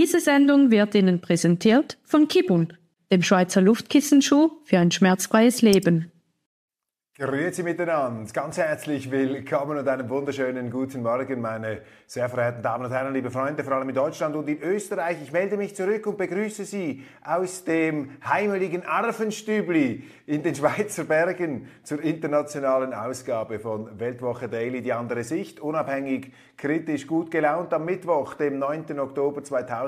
Diese Sendung wird Ihnen präsentiert von Kibun, dem Schweizer Luftkissenschuh für ein schmerzfreies Leben. Grüezi miteinander, ganz herzlich willkommen und einen wunderschönen guten Morgen, meine sehr verehrten Damen und Herren, liebe Freunde, vor allem in Deutschland und in Österreich. Ich melde mich zurück und begrüße Sie aus dem heimeligen Arfenstübli in den Schweizer Bergen zur internationalen Ausgabe von Weltwoche Daily, die andere Sicht, unabhängig, kritisch, gut gelaunt am Mittwoch, dem 9. Oktober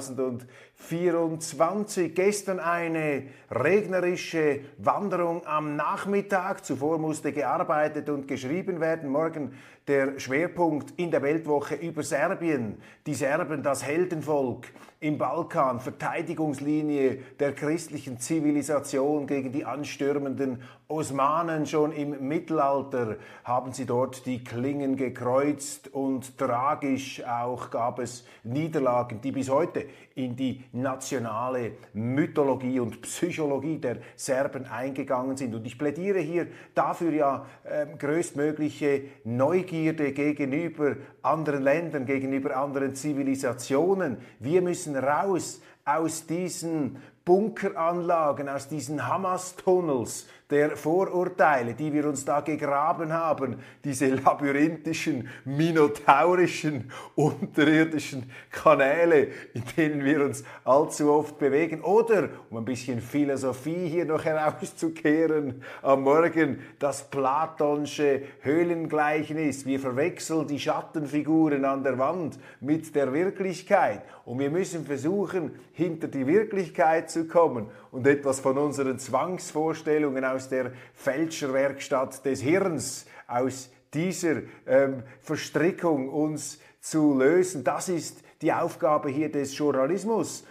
2024. Gestern eine regnerische Wanderung am Nachmittag, zuvor musste gearbeitet und geschrieben werden. Morgen der Schwerpunkt in der Weltwoche über Serbien. Die Serben, das Heldenvolk im Balkan, Verteidigungslinie der christlichen Zivilisation gegen die anstürmenden Osmanen. Schon im Mittelalter haben sie dort die Klingen gekreuzt und tragisch auch gab es Niederlagen, die bis heute in die nationale Mythologie und Psychologie der Serben eingegangen sind. Und ich plädiere hier dafür ja größtmögliche Neugierde gegenüber anderen Ländern, gegenüber anderen Zivilisationen. Wir müssen raus aus diesen Bunkeranlagen, aus diesen Hamas-Tunnels der Vorurteile, die wir uns da gegraben haben, diese labyrinthischen, minotaurischen, unterirdischen Kanäle, in denen wir uns allzu oft bewegen. Oder, um ein bisschen Philosophie hier noch herauszukehren, am Morgen das platonsche Höhlengleichnis. Wir verwechseln die Schattenfiguren an der Wand mit der Wirklichkeit. Und wir müssen versuchen, hinter die Wirklichkeit zu kommen und etwas von unseren Zwangsvorstellungen aus der Fälscherwerkstatt des Hirns, aus dieser Verstrickung uns zu lösen. Das ist die Aufgabe hier des Journalismus,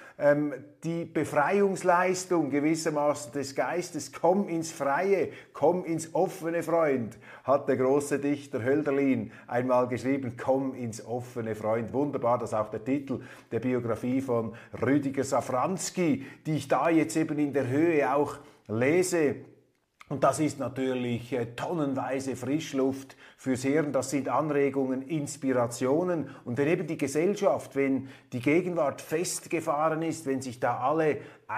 die Befreiungsleistung gewissermaßen des Geistes. Komm ins Freie, komm ins Offene, Freund, hat der große Dichter Hölderlin einmal geschrieben. Komm ins Offene, Freund. Wunderbar, dass auch der Titel der Biografie von Rüdiger Safranski, die ich da jetzt eben in der Höhe auch lese. Und das ist natürlich tonnenweise Frischluft fürs Hirn, das sind Anregungen, Inspirationen. Und wenn eben die Gesellschaft, wenn die Gegenwart festgefahren ist, wenn sich da alle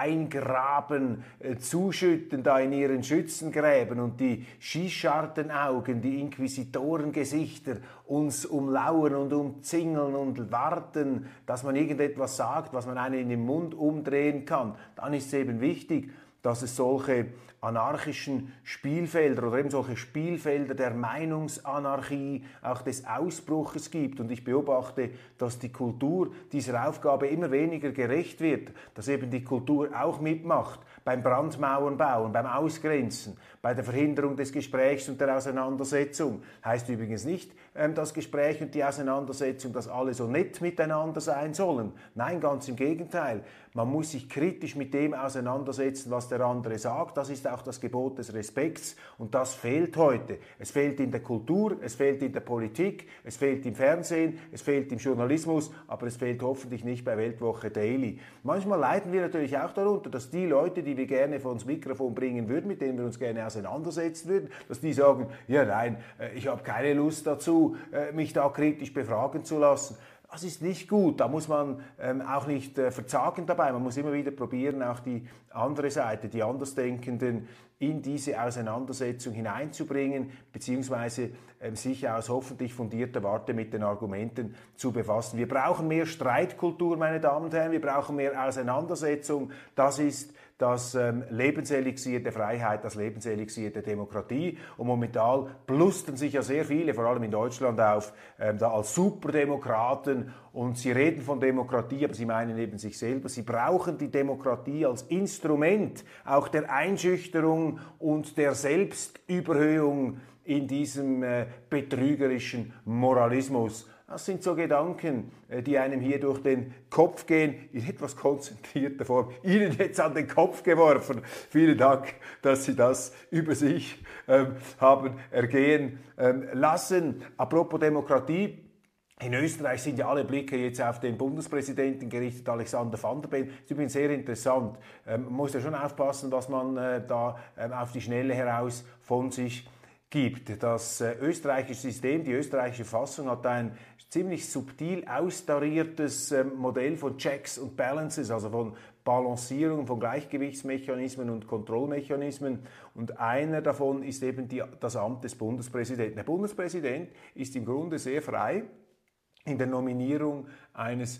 eingraben, zuschütten da in ihren Schützengräben und die Schießschartenaugen, die Inquisitorengesichter uns umlauern und umzingeln und warten, dass man irgendetwas sagt, was man einen in den Mund umdrehen kann, dann ist es eben wichtig, dass es solche anarchischen Spielfelder oder eben solche Spielfelder der Meinungsanarchie, auch des Ausbruches gibt. Und ich beobachte, dass die Kultur dieser Aufgabe immer weniger gerecht wird, dass eben die Kultur auch mitmacht beim Brandmauern bauen, beim Ausgrenzen, bei der Verhinderung des Gesprächs und der Auseinandersetzung. Heißt übrigens nicht das Gespräch und die Auseinandersetzung, dass alle so nett miteinander sein sollen. Nein, ganz im Gegenteil. Man muss sich kritisch mit dem auseinandersetzen, was der andere sagt. Das ist auch das Gebot des Respekts und das fehlt heute. Es fehlt in der Kultur, es fehlt in der Politik, es fehlt im Fernsehen, es fehlt im Journalismus, aber es fehlt hoffentlich nicht bei Weltwoche Daily. Manchmal leiden wir natürlich auch darunter, dass die Leute, die wir gerne vor uns Mikrofon bringen würden, mit denen wir uns gerne auseinandersetzen würden, dass die sagen, ja nein, ich habe keine Lust dazu, mich da kritisch befragen zu lassen. Das ist nicht gut, da muss man auch nicht verzagen dabei, man muss immer wieder probieren, auch die andere Seite, die Andersdenkenden in diese Auseinandersetzung hineinzubringen, beziehungsweise sich aus hoffentlich fundierter Warte mit den Argumenten zu befassen. Wir brauchen mehr Streitkultur, meine Damen und Herren, wir brauchen mehr Auseinandersetzung, das ist das Lebenselixier der Freiheit, das Lebenselixier der Demokratie. Und momentan blustern sich ja sehr viele, vor allem in Deutschland, auf da als Superdemokraten. Und sie reden von Demokratie, aber sie meinen eben sich selber. Sie brauchen die Demokratie als Instrument auch der Einschüchterung und der Selbstüberhöhung in diesem betrügerischen Moralismus. Das sind so Gedanken, die einem hier durch den Kopf gehen, in etwas konzentrierter Form. Ihnen jetzt an den Kopf geworfen. Vielen Dank, dass Sie das über sich haben ergehen lassen. Apropos Demokratie. In Österreich sind ja alle Blicke jetzt auf den Bundespräsidenten gerichtet, Alexander Van der Bellen. Das ist übrigens sehr interessant. Man muss ja schon aufpassen, was man da auf die Schnelle heraus von sich gibt. Das österreichische System, die österreichische Fassung hat ein ziemlich subtil austariertes Modell von Checks und Balances, also von Balancierung, von Gleichgewichtsmechanismen und Kontrollmechanismen. Und einer davon ist eben das Amt des Bundespräsidenten. Der Bundespräsident ist im Grunde sehr frei in der Nominierung eines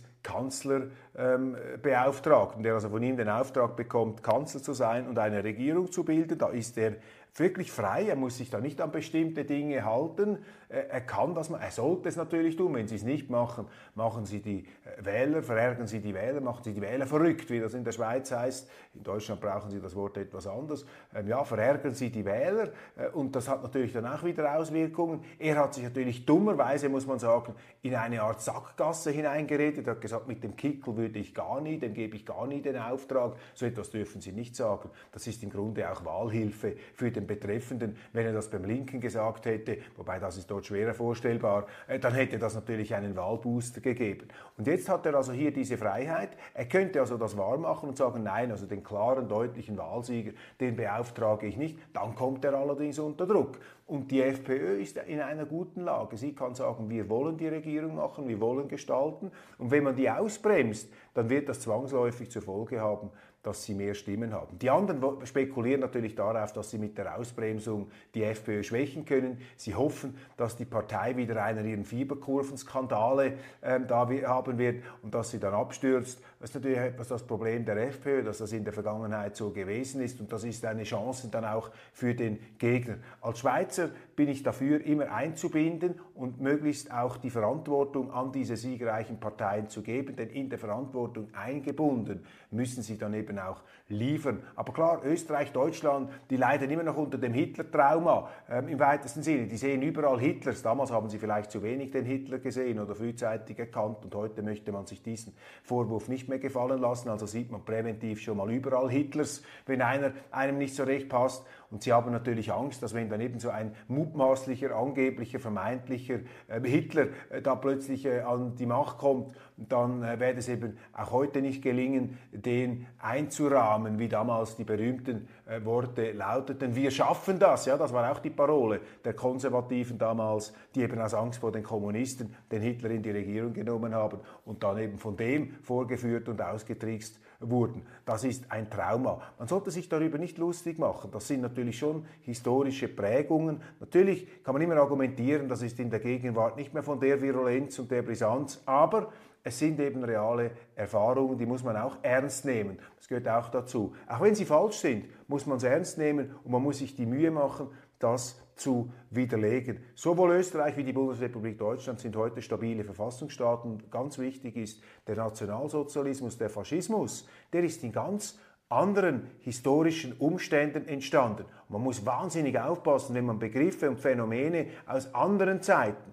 Kanzlerbeauftragten, der also von ihm den Auftrag bekommt, Kanzler zu sein und eine Regierung zu bilden. Da ist er wirklich frei, er muss sich da nicht an bestimmte Dinge halten. Er kann das, er sollte es natürlich tun. Wenn Sie es nicht machen, machen Sie die Wähler, verärgern Sie die Wähler, machen Sie die Wähler verrückt, wie das in der Schweiz heißt. In Deutschland brauchen Sie das Wort etwas anders. Verärgern Sie die Wähler und das hat natürlich dann auch wieder Auswirkungen. Er hat sich natürlich dummerweise, muss man sagen, in eine Art Sackgasse hineingeredet. Er hat gesagt, mit dem Kickel würde ich gar nie, dem gebe ich gar nie den Auftrag. So etwas dürfen Sie nicht sagen. Das ist im Grunde auch Wahlhilfe für den Betreffenden. Wenn er das beim Linken gesagt hätte, wobei das ist dort schwerer vorstellbar, dann hätte das natürlich einen Wahlbooster gegeben. Und jetzt hat er also hier diese Freiheit. Er könnte also das wahrmachen und sagen, nein, also den klaren, deutlichen Wahlsieger, den beauftrage ich nicht. Dann kommt er allerdings unter Druck. Und die FPÖ ist in einer guten Lage. Sie kann sagen, wir wollen die Regierung machen, wir wollen gestalten. Und wenn man die ausbremst, dann wird das zwangsläufig zur Folge haben, dass sie mehr Stimmen haben. Die anderen spekulieren natürlich darauf, dass sie mit der Ausbremsung die FPÖ schwächen können. Sie hoffen, dass die Partei wieder einer ihrer Fieberkurvenskandale da haben wird und dass sie dann abstürzt. Das ist natürlich etwas das Problem der FPÖ, dass das in der Vergangenheit so gewesen ist und das ist eine Chance dann auch für den Gegner. Als Schweizer bin ich dafür, immer einzubinden und möglichst auch die Verantwortung an diese siegreichen Parteien zu geben, denn in der Verantwortung eingebunden müssen sie dann eben auch liefern. Aber klar, Österreich, Deutschland, die leiden immer noch unter dem Hitler-Trauma im weitesten Sinne. Die sehen überall Hitlers. Damals haben sie vielleicht zu wenig den Hitler gesehen oder frühzeitig erkannt und heute möchte man sich diesen Vorwurf nicht mehr gefallen lassen. Also sieht man präventiv schon mal überall Hitlers, wenn einer einem nicht so recht passt. Und sie haben natürlich Angst, dass wenn dann eben so ein mutmaßlicher, angeblicher, vermeintlicher Hitler da plötzlich an die Macht kommt, dann wird es eben auch heute nicht gelingen, den einzurahmen, wie damals die berühmten Worte lauteten. Wir schaffen das, ja, das war auch die Parole der Konservativen damals, die eben aus Angst vor den Kommunisten den Hitler in die Regierung genommen haben und dann eben von dem vorgeführt und ausgetrickst wurden. Das ist ein Trauma. Man sollte sich darüber nicht lustig machen. Das sind natürlich schon historische Prägungen. Natürlich kann man immer argumentieren, das ist in der Gegenwart nicht mehr von der Virulenz und der Brisanz, aber es sind eben reale Erfahrungen, die muss man auch ernst nehmen. Das gehört auch dazu. Auch wenn sie falsch sind, muss man es ernst nehmen und man muss sich die Mühe machen, das zu widerlegen. Sowohl Österreich wie die Bundesrepublik Deutschland sind heute stabile Verfassungsstaaten. Ganz wichtig ist der Nationalsozialismus, der Faschismus, der ist in ganz anderen historischen Umständen entstanden. Man muss wahnsinnig aufpassen, wenn man Begriffe und Phänomene aus anderen Zeiten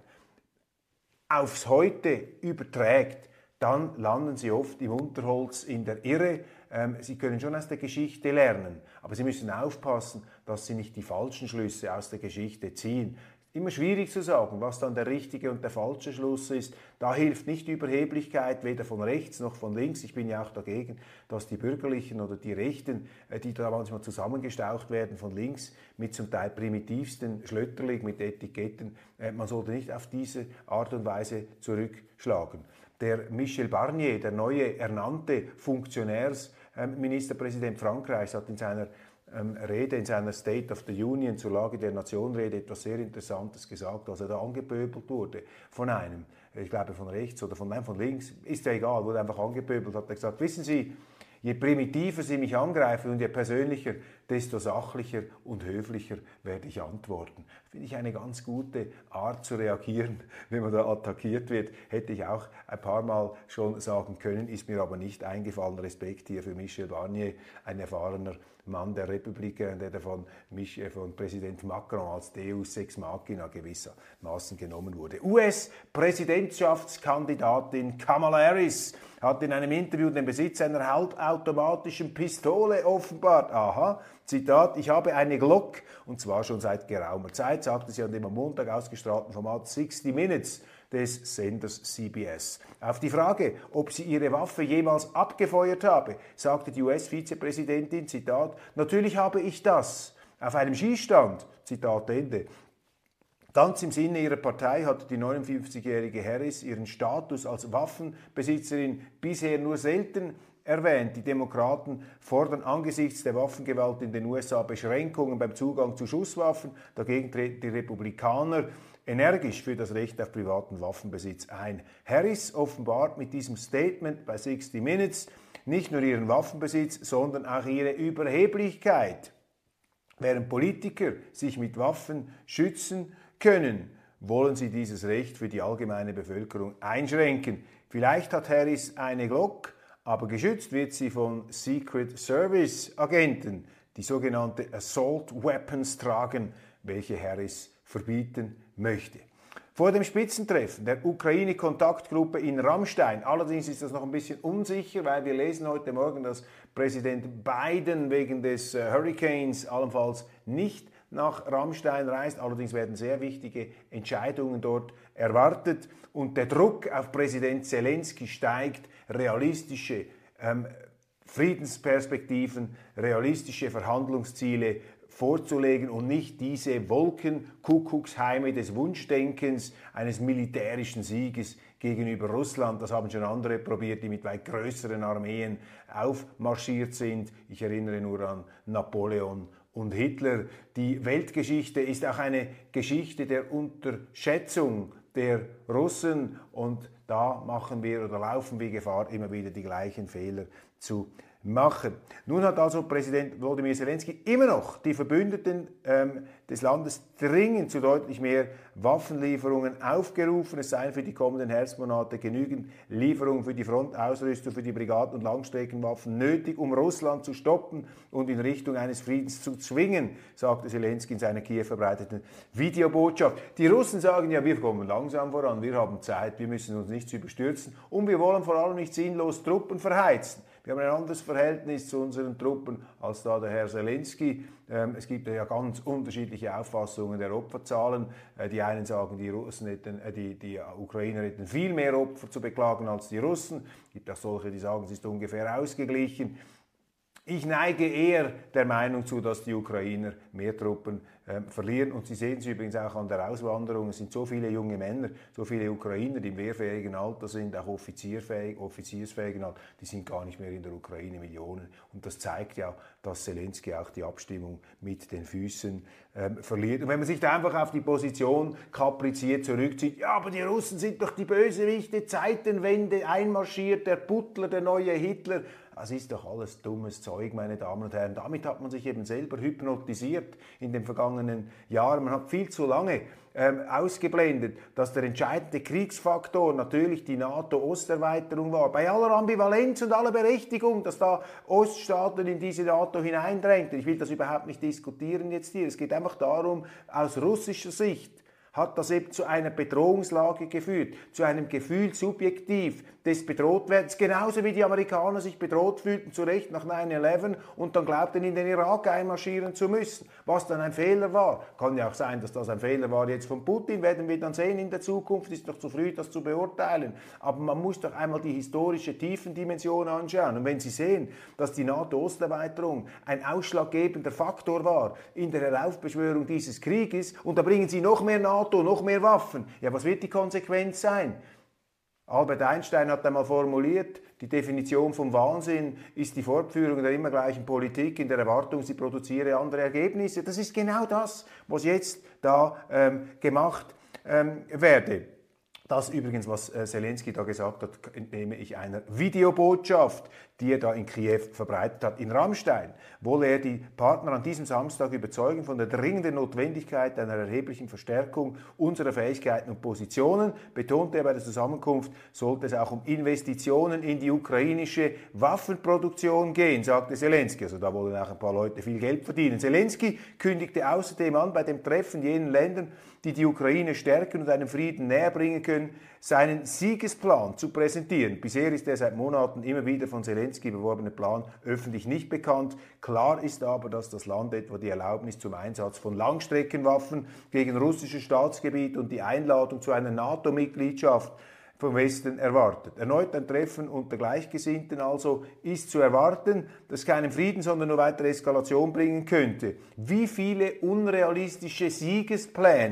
aufs Heute überträgt, dann landen Sie oft im Unterholz in der Irre. Sie können schon aus der Geschichte lernen, aber Sie müssen aufpassen, dass Sie nicht die falschen Schlüsse aus der Geschichte ziehen. Immer schwierig zu sagen, was dann der richtige und der falsche Schluss ist. Da hilft nicht Überheblichkeit, weder von rechts noch von links. Ich bin ja auch dagegen, dass die Bürgerlichen oder die Rechten, die da manchmal zusammengestaucht werden von links, mit zum Teil primitivsten Schlötterling, mit Etiketten, man sollte nicht auf diese Art und Weise zurückschlagen. Der Michel Barnier, der neue ernannte Funktionärsministerpräsident Frankreichs, hat in seiner Rede, in seiner State of the Union zur Lage der Nation Rede etwas sehr Interessantes gesagt, als er da angepöbelt wurde von einem, ich glaube von rechts oder von links, ist ja egal, wurde einfach angepöbelt, hat er gesagt, wissen Sie, je primitiver Sie mich angreifen und je persönlicher, desto sachlicher und höflicher werde ich antworten. Finde ich eine ganz gute Art zu reagieren, wenn man da attackiert wird. Hätte ich auch ein paar Mal schon sagen können, ist mir aber nicht eingefallen. Respekt hier für Michel Barnier, ein erfahrener Mann der Republik, der von Präsident Macron als Deus Ex Machina gewissermaßen genommen wurde. US-Präsidentschaftskandidatin Kamala Harris hat in einem Interview den Besitz einer halbautomatischen Pistole offenbart. Aha, Zitat, ich habe eine Glock, und zwar schon seit geraumer Zeit, sagte sie an dem am Montag ausgestrahlten Format 60 Minutes des Senders CBS. Auf die Frage, ob sie ihre Waffe jemals abgefeuert habe, sagte die US-Vizepräsidentin, Zitat, natürlich habe ich das. Auf einem Schießstand, Zitat Ende. Ganz im Sinne ihrer Partei hatte die 59-jährige Harris ihren Status als Waffenbesitzerin bisher nur selten erwähnt. Die Demokraten fordern angesichts der Waffengewalt in den USA Beschränkungen beim Zugang zu Schusswaffen. Dagegen treten die Republikaner energisch für das Recht auf privaten Waffenbesitz ein. Harris offenbart mit diesem Statement bei 60 Minutes nicht nur ihren Waffenbesitz, sondern auch ihre Überheblichkeit. Während Politiker sich mit Waffen schützen können, wollen sie dieses Recht für die allgemeine Bevölkerung einschränken. Vielleicht hat Harris eine Glock, aber geschützt wird sie von Secret Service Agenten, die sogenannte Assault Weapons tragen, welche Harris verbieten möchte. Vor dem Spitzentreffen der Ukraine-Kontaktgruppe in Ramstein, allerdings ist das noch ein bisschen unsicher, weil wir lesen heute Morgen, dass Präsident Biden wegen des Hurricanes allenfalls nicht nach Ramstein reist. Allerdings werden sehr wichtige Entscheidungen dort erwartet und der Druck auf Präsident Zelensky steigt, realistische Friedensperspektiven, realistische Verhandlungsziele vorzulegen und nicht diese Wolkenkuckucksheime des Wunschdenkens eines militärischen Sieges gegenüber Russland. Das haben schon andere probiert, die mit weit größeren Armeen aufmarschiert sind. Ich erinnere nur an Napoleon und Hitler. Die Weltgeschichte ist auch eine Geschichte der Unterschätzung der Russen und da laufen wir Gefahr, immer wieder die gleichen Fehler zu machen. Nun hat also Präsident Volodymyr Zelensky immer noch die Verbündeten des Landes dringend zu deutlich mehr Waffenlieferungen aufgerufen. Es seien für die kommenden Herbstmonate genügend Lieferungen für die Frontausrüstung, für die Brigaden- und Langstreckenwaffen nötig, um Russland zu stoppen und in Richtung eines Friedens zu zwingen, sagte Zelensky in seiner Kiew verbreiteten Videobotschaft. Die Russen sagen ja, wir kommen langsam voran, wir haben Zeit, wir müssen uns nicht überstürzen und wir wollen vor allem nicht sinnlos Truppen verheizen. Wir haben ein anderes Verhältnis zu unseren Truppen als da der Herr Zelensky. Es gibt ja ganz unterschiedliche Auffassungen der Opferzahlen. Die einen sagen, die Ukrainer hätten viel mehr Opfer zu beklagen als die Russen. Es gibt auch solche, die sagen, es ist ungefähr ausgeglichen. Ich neige eher der Meinung zu, dass die Ukrainer mehr Truppen verlieren. Und Sie sehen es übrigens auch an der Auswanderung. Es sind so viele junge Männer, so viele Ukrainer, die im wehrfähigen Alter sind, auch offiziersfähigen Alter, die sind gar nicht mehr in der Ukraine, Millionen. Und das zeigt ja, dass Zelensky auch die Abstimmung mit den Füßen verliert. Und wenn man sich da einfach auf die Position kapriziert zurückzieht, ja, aber die Russen sind doch die Bösewichte, Zeitenwende, einmarschiert, der Butler, der neue Hitler. Das ist doch alles dummes Zeug, meine Damen und Herren. Damit hat man sich eben selber hypnotisiert in den vergangenen Jahren. Man hat viel zu lange ausgeblendet, dass der entscheidende Kriegsfaktor natürlich die NATO-Osterweiterung war. Bei aller Ambivalenz und aller Berechtigung, dass da Oststaaten in diese NATO hineindrängten. Ich will das überhaupt nicht diskutieren jetzt hier. Es geht einfach darum, aus russischer Sicht hat das eben zu einer Bedrohungslage geführt, zu einem Gefühl subjektiv des Bedrohtwerdens, genauso wie die Amerikaner sich bedroht fühlten, zu Recht nach 9/11 und dann glaubten, in den Irak einmarschieren zu müssen, was dann ein Fehler war. Kann ja auch sein, dass das ein Fehler war jetzt von Putin, werden wir dann sehen in der Zukunft, ist noch zu früh, das zu beurteilen. Aber man muss doch einmal die historische Tiefendimension anschauen. Und wenn Sie sehen, dass die NATO-Osterweiterung ein ausschlaggebender Faktor war in der Heraufbeschwörung dieses Krieges und da bringen Sie noch mehr NATO, noch mehr Waffen, ja, was wird die Konsequenz sein? Albert Einstein hat einmal formuliert, die Definition vom Wahnsinn ist die Fortführung der immer gleichen Politik in der Erwartung, sie produziere andere Ergebnisse. Das ist genau das, was jetzt da gemacht werde. Das übrigens, was Zelensky da gesagt hat, entnehme ich einer Videobotschaft, die er da in Kiew verbreitet hat. In Ramstein wolle er die Partner an diesem Samstag überzeugen von der dringenden Notwendigkeit einer erheblichen Verstärkung unserer Fähigkeiten und Positionen. Betonte er bei der Zusammenkunft, sollte es auch um Investitionen in die ukrainische Waffenproduktion gehen, sagte Zelensky. Also da wollen auch ein paar Leute viel Geld verdienen. Zelensky kündigte außerdem an, bei dem Treffen jenen Ländern, die die Ukraine stärken und einem Frieden näher bringen können, seinen Siegesplan zu präsentieren. Bisher ist der seit Monaten immer wieder von Zelensky beworbene Plan öffentlich nicht bekannt. Klar ist aber, dass das Land etwa die Erlaubnis zum Einsatz von Langstreckenwaffen gegen russisches Staatsgebiet und die Einladung zu einer NATO-Mitgliedschaft vom Westen erwartet. Erneut ein Treffen unter Gleichgesinnten also ist zu erwarten, das keinen Frieden, sondern nur weitere Eskalation bringen könnte. Wie viele unrealistische Siegespläne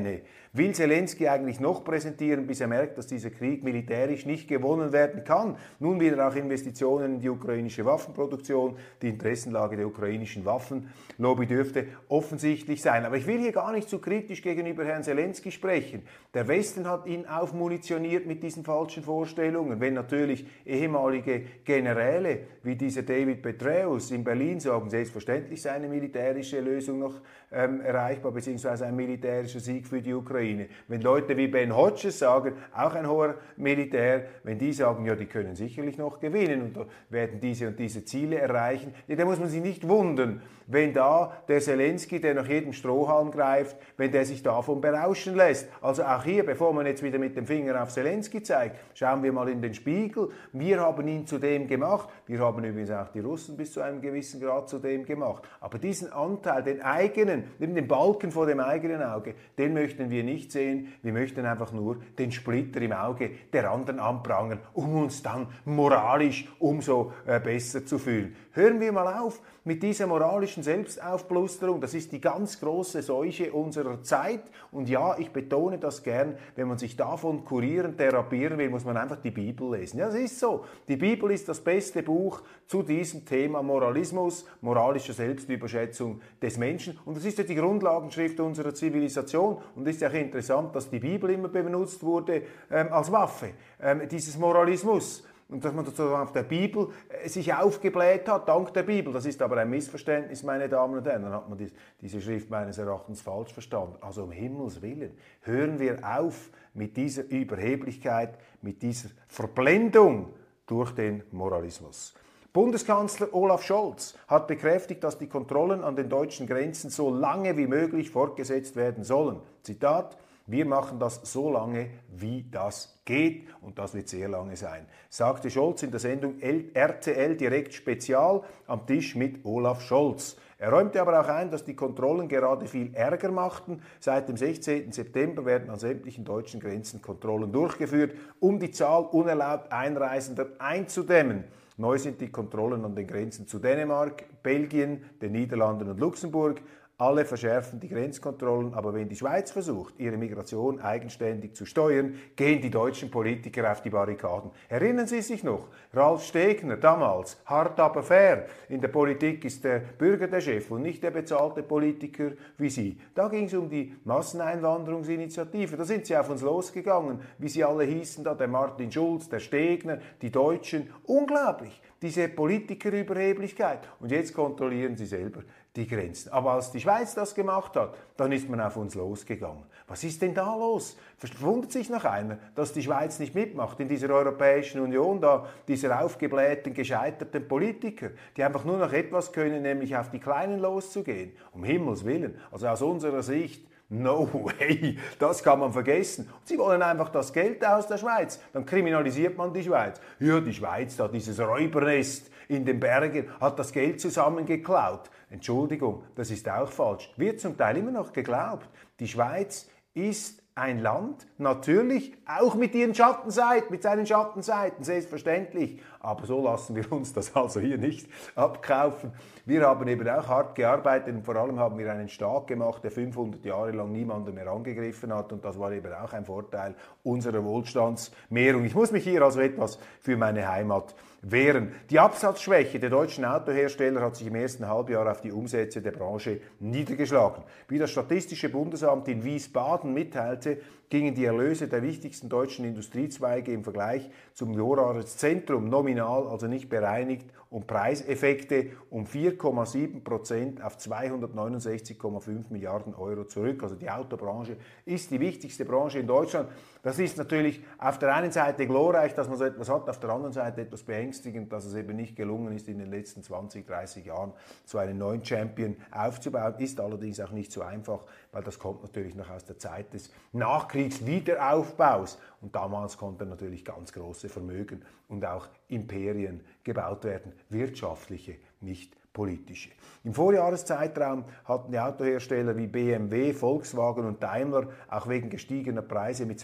will Zelensky eigentlich noch präsentieren, bis er merkt, dass dieser Krieg militärisch nicht gewonnen werden kann. Nun will er auch Investitionen in die ukrainische Waffenproduktion, die Interessenlage der ukrainischen Waffenlobby dürfte offensichtlich sein. Aber ich will hier gar nicht zu kritisch gegenüber Herrn Zelensky sprechen. Der Westen hat ihn aufmunitioniert mit diesen falschen Vorstellungen. Wenn natürlich ehemalige Generäle wie dieser David Petraeus in Berlin sagen, selbstverständlich sei eine militärische Lösung noch erreichbar, beziehungsweise ein militärischer Sieg für die Ukraine. Wenn Leute wie Ben Hodges sagen, auch ein hoher Militär, wenn die sagen, ja, die können sicherlich noch gewinnen und werden diese und diese Ziele erreichen, ja, dann muss man sich nicht wundern, wenn da der Zelensky, der nach jedem Strohhalm greift, wenn der sich davon berauschen lässt. Also auch hier, bevor man jetzt wieder mit dem Finger auf Zelensky zeigt, schauen wir mal in den Spiegel. Wir haben ihn zu dem gemacht. Wir haben übrigens auch die Russen bis zu einem gewissen Grad zu dem gemacht. Aber diesen Anteil, den eigenen, neben dem Balken vor dem eigenen Auge, den möchten wir nicht sehen. Wir möchten einfach nur den Splitter im Auge der anderen anprangern, um uns dann moralisch umso besser zu fühlen. Hören wir mal auf mit dieser moralischen Selbstaufblusterung. Das ist die ganz große Seuche unserer Zeit. Und ja, ich betone das gern, wenn man sich davon kurieren, therapieren will, muss man einfach die Bibel lesen. Ja, das ist so. Die Bibel ist das beste Buch zu diesem Thema Moralismus, moralischer Selbstüberschätzung des Menschen. Und das ist ja die Grundlagenschrift unserer Zivilisation. Und es ist auch interessant, dass die Bibel immer benutzt wurde als Waffe, dieses Moralismus. Und dass man sozusagen auf der Bibel sich aufgebläht hat, dank der Bibel. Das ist aber ein Missverständnis, meine Damen und Herren. Dann hat man diese Schrift meines Erachtens falsch verstanden. Also um Himmels Willen, hören wir auf mit dieser Überheblichkeit, mit dieser Verblendung durch den Moralismus. Bundeskanzler Olaf Scholz hat bekräftigt, dass die Kontrollen an den deutschen Grenzen so lange wie möglich fortgesetzt werden sollen. Zitat: Wir machen das so lange, wie das geht, und das wird sehr lange sein, sagte Scholz in der Sendung RTL Direkt Spezial am Tisch mit Olaf Scholz. Er räumte aber auch ein, dass die Kontrollen gerade viel Ärger machten. Seit dem 16. September werden an sämtlichen deutschen Grenzen Kontrollen durchgeführt, um die Zahl unerlaubt Einreisender einzudämmen. Neu sind die Kontrollen an den Grenzen zu Dänemark, Belgien, den Niederlanden und Luxemburg. Alle verschärfen die Grenzkontrollen, aber wenn die Schweiz versucht, ihre Migration eigenständig zu steuern, gehen die deutschen Politiker auf die Barrikaden. Erinnern Sie sich noch? Ralf Stegner damals, hart aber fair. In der Politik ist der Bürger der Chef und nicht der bezahlte Politiker wie Sie. Da ging es um die Masseneinwanderungsinitiative. Da sind Sie auf uns losgegangen, wie sie alle hießen da, der Martin Schulz, der Stegner, die Deutschen. Unglaublich, diese Politikerüberheblichkeit. Und jetzt kontrollieren Sie selber die Grenzen. Aber als die Schweiz das gemacht hat, dann ist man auf uns losgegangen. Was ist denn da los? Verwundert sich noch einer, dass die Schweiz nicht mitmacht in dieser Europäischen Union, da dieser aufgeblähten, gescheiterten Politiker, die einfach nur noch etwas können, nämlich auf die Kleinen loszugehen. Um Himmels Willen. Also aus unserer Sicht, no way, das kann man vergessen. Und sie wollen einfach das Geld aus der Schweiz. Dann kriminalisiert man die Schweiz. Ja, die Schweiz, da dieses Räubernest in den Bergen, hat das Geld zusammengeklaut. Entschuldigung, das ist auch falsch. Wird zum Teil immer noch geglaubt. Die Schweiz ist ein Land, natürlich auch mit ihren Schattenseiten, mit seinen Schattenseiten, selbstverständlich. Aber so lassen wir uns das also hier nicht abkaufen. Wir haben eben auch hart gearbeitet und vor allem haben wir einen Staat gemacht, der 500 Jahre lang niemanden mehr angegriffen hat, und das war eben auch ein Vorteil unserer Wohlstandsmehrung. Ich muss mich hier also etwas für meine Heimat wehren. Die Absatzschwäche der deutschen Autohersteller hat sich im ersten Halbjahr auf die Umsätze der Branche niedergeschlagen. Wie das Statistische Bundesamt in Wiesbaden mitteilte, gingen die Erlöse der wichtigsten deutschen Industriezweige im Vergleich zum Vorjahreszentrum nominal, also nicht bereinigt, um Preiseffekte um 4,7% auf 269,5 Milliarden Euro zurück. Also die Autobranche ist die wichtigste Branche in Deutschland. Das ist natürlich auf der einen Seite glorreich, dass man so etwas hat, auf der anderen Seite etwas beängstigend, dass es eben nicht gelungen ist, in den letzten 20, 30 Jahren so einen neuen Champion aufzubauen. Ist allerdings auch nicht so einfach, weil das kommt natürlich noch aus der Zeit des Nachkriegswiederaufbaus. Und damals konnten natürlich ganz große Vermögen und auch Imperien gebaut werden, wirtschaftliche, nicht politische. Im Vorjahreszeitraum hatten die Autohersteller wie BMW, Volkswagen und Daimler auch wegen gestiegener Preise mit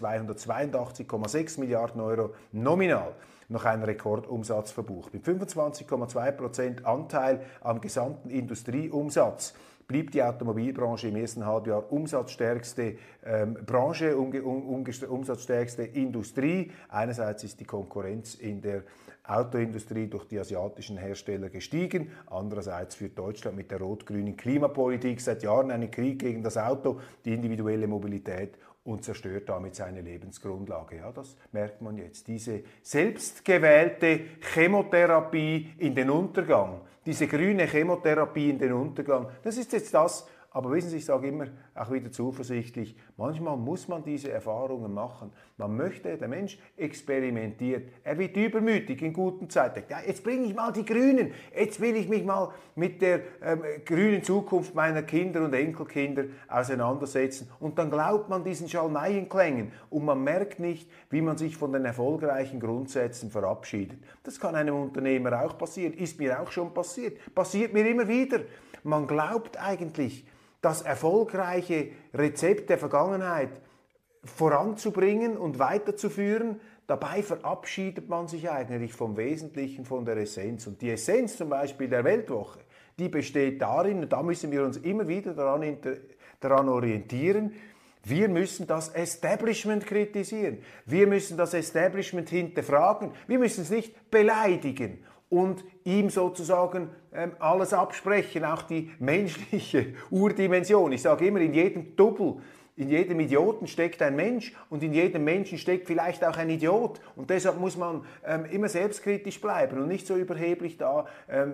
282,6 Milliarden Euro nominal noch einen Rekordumsatz verbucht. Mit 25,2% Anteil am gesamten Industrieumsatz blieb die Automobilbranche im ersten Halbjahr umsatzstärkste Branche, umsatzstärkste Industrie. Einerseits ist die Konkurrenz in der Autoindustrie durch die asiatischen Hersteller gestiegen. Andererseits führt Deutschland mit der rot-grünen Klimapolitik seit Jahren einen Krieg gegen das Auto, die individuelle Mobilität, und zerstört damit seine Lebensgrundlage. Ja, das merkt man jetzt. Diese selbstgewählte Chemotherapie in den Untergang, diese grüne Chemotherapie in den Untergang, das ist jetzt das. Aber wissen Sie, ich sage immer, auch wieder zuversichtlich, manchmal muss man diese Erfahrungen machen. Man möchte, der Mensch experimentiert, er wird übermütig in guten Zeiten. Ja, jetzt bringe ich mal die Grünen, jetzt will ich mich mal mit der grünen Zukunft meiner Kinder und Enkelkinder auseinandersetzen. Und dann glaubt man diesen Schalmeienklängen und man merkt nicht, wie man sich von den erfolgreichen Grundsätzen verabschiedet. Das kann einem Unternehmer auch passieren, ist mir auch schon passiert, passiert mir immer wieder. Man glaubt eigentlich, das erfolgreiche Rezept der Vergangenheit voranzubringen und weiterzuführen. Dabei verabschiedet man sich eigentlich vom Wesentlichen, von der Essenz. Und die Essenz zum Beispiel der Weltwoche, die besteht darin, und da müssen wir uns immer wieder daran orientieren, wir müssen das Establishment kritisieren. Wir müssen das Establishment hinterfragen. Wir müssen es nicht beleidigen und ihm sozusagen alles absprechen, auch die menschliche Urdimension. Ich sage immer, in jedem Double, in jedem Idioten steckt ein Mensch und in jedem Menschen steckt vielleicht auch ein Idiot. Und deshalb muss man immer selbstkritisch bleiben und nicht so überheblich da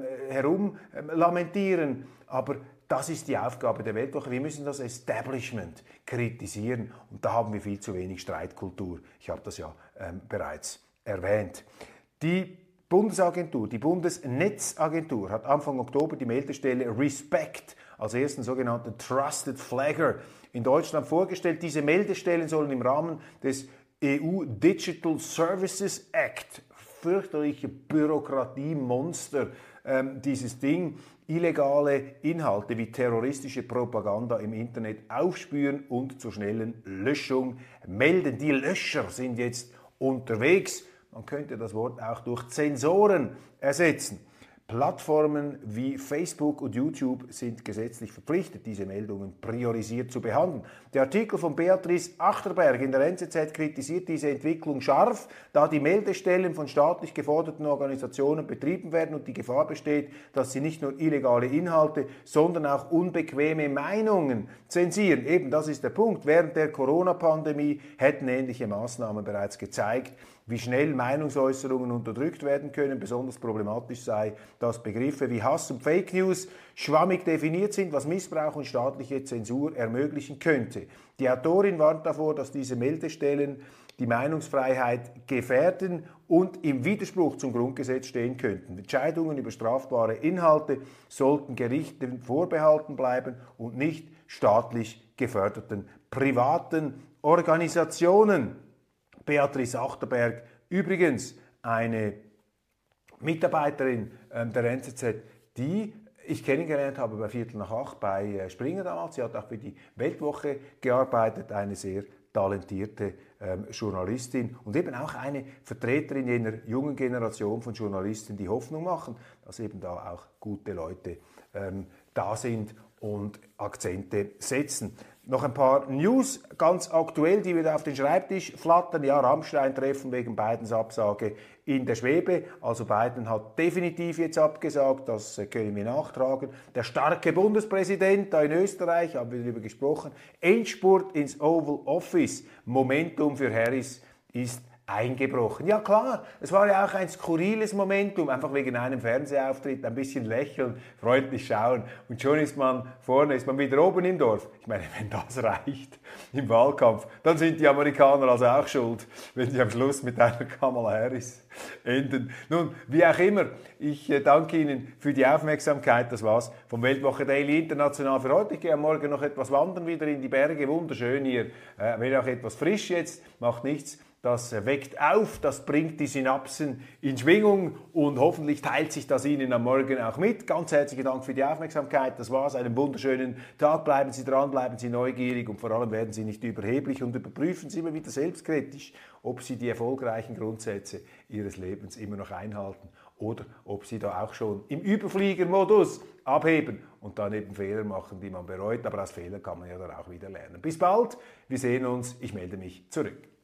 herum lamentieren. Aber das ist die Aufgabe der Weltwoche. Wir müssen das Establishment kritisieren und da haben wir viel zu wenig Streitkultur. Ich habe das ja bereits erwähnt. Die Bundesagentur, die Bundesnetzagentur hat Anfang Oktober die Meldestelle Respect als ersten sogenannten Trusted Flagger in Deutschland vorgestellt. Diese Meldestellen sollen im Rahmen des EU Digital Services Act, fürchterliche Bürokratiemonster, dieses Ding, illegale Inhalte wie terroristische Propaganda im Internet aufspüren und zur schnellen Löschung melden. Die Löscher sind jetzt unterwegs. Man könnte das Wort auch durch Zensoren ersetzen. Plattformen wie Facebook und YouTube sind gesetzlich verpflichtet, diese Meldungen priorisiert zu behandeln. Der Artikel von Beatrice Achterberg in der NZZ kritisiert diese Entwicklung scharf, da die Meldestellen von staatlich geforderten Organisationen betrieben werden und die Gefahr besteht, dass sie nicht nur illegale Inhalte, sondern auch unbequeme Meinungen zensieren. Eben das ist der Punkt. Während der Corona-Pandemie hätten ähnliche Maßnahmen bereits gezeigt, wie schnell Meinungsäußerungen unterdrückt werden können. Besonders problematisch sei, dass Begriffe wie Hass und Fake News schwammig definiert sind, was Missbrauch und staatliche Zensur ermöglichen könnte. Die Autorin warnt davor, dass diese Meldestellen die Meinungsfreiheit gefährden und im Widerspruch zum Grundgesetz stehen könnten. Entscheidungen über strafbare Inhalte sollten Gerichten vorbehalten bleiben und nicht staatlich geförderten privaten Organisationen. Beatrice Achterberg, übrigens eine Mitarbeiterin der NZZ, die ich kennengelernt habe bei 7:45 bei Springer damals. Sie hat auch für die Weltwoche gearbeitet, eine sehr talentierte Journalistin und eben auch eine Vertreterin jener jungen Generation von Journalisten, die Hoffnung machen, dass eben da auch gute Leute da sind und Akzente setzen. Noch ein paar News, ganz aktuell, die wieder auf den Schreibtisch flattern. Ja, Rammstein-Treffen wegen Bidens Absage in der Schwebe. Also Biden hat definitiv jetzt abgesagt, das können wir nachtragen. Der starke Bundespräsident da in Österreich, haben wir darüber gesprochen. Endspurt ins Oval Office. Momentum für Harris ist eingebrochen. Ja klar, es war ja auch ein skurriles Momentum, einfach wegen einem Fernsehauftritt, ein bisschen lächeln, freundlich schauen und schon ist man vorne, ist man wieder oben im Dorf. Ich meine, wenn das reicht im Wahlkampf, dann sind die Amerikaner also auch schuld, wenn sie am Schluss mit einer Kamala Harris enden. Nun, wie auch immer, ich danke Ihnen für die Aufmerksamkeit. Das war's vom Weltwoche Daily International für heute. Ich gehe am Morgen noch etwas wandern, wieder in die Berge, wunderschön hier, wäre auch etwas frisch jetzt, macht nichts. Das weckt auf, das bringt die Synapsen in Schwingung und hoffentlich teilt sich das Ihnen am Morgen auch mit. Ganz herzlichen Dank für die Aufmerksamkeit. Das war's. Einen wunderschönen Tag. Bleiben Sie dran, bleiben Sie neugierig und vor allem werden Sie nicht überheblich und überprüfen Sie immer wieder selbstkritisch, ob Sie die erfolgreichen Grundsätze Ihres Lebens immer noch einhalten oder ob Sie da auch schon im Überfliegermodus abheben und dann eben Fehler machen, die man bereut. Aber aus Fehlern kann man ja dann auch wieder lernen. Bis bald, wir sehen uns, ich melde mich zurück.